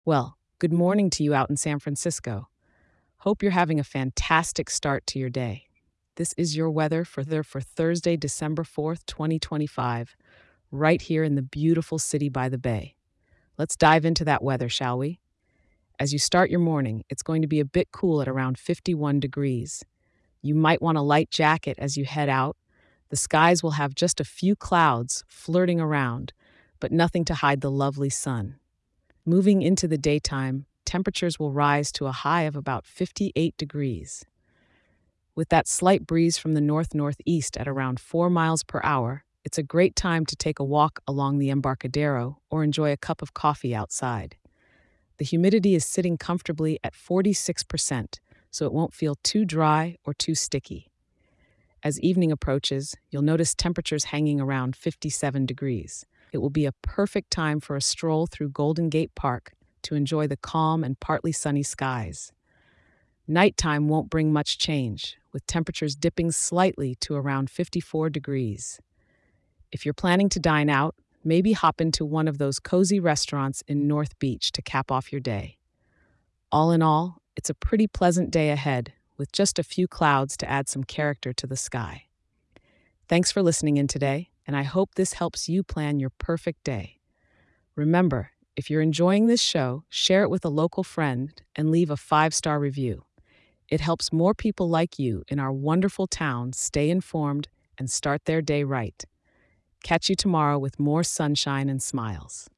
Well, good morning to you out in San Francisco. Hope you're having a fantastic start to your day. This is your weather for Thursday, December 4th, 2025, right here in the beautiful city by the bay. Let's dive into that weather, shall we? As you start your morning, it's going to be a bit cool at around 51 degrees. You might want a light jacket as you head out. The skies will have just a few clouds flirting around, but nothing to hide the lovely sun. Moving into the daytime, temperatures will rise to a high of about 58 degrees. With that slight breeze from the north northeast at around 4 miles per hour, it's a great time to take a walk along the Embarcadero or enjoy a cup of coffee outside. The humidity is sitting comfortably at 46%, so it won't feel too dry or too sticky. As evening approaches, you'll notice temperatures hanging around 57 degrees. It will be a perfect time for a stroll through Golden Gate Park to enjoy the calm and partly sunny skies. Nighttime won't bring much change, with temperatures dipping slightly to around 54 degrees. If you're planning to dine out, maybe hop into one of those cozy restaurants in North Beach to cap off your day. All in all, it's a pretty pleasant day ahead, with just a few clouds to add some character to the sky. Thanks for listening in today, and I hope this helps you plan your perfect day. Remember, if you're enjoying this show, share it with a local friend and leave a 5-star review. It helps more people like you in our wonderful town stay informed and start their day right. Catch you tomorrow with more sunshine and smiles.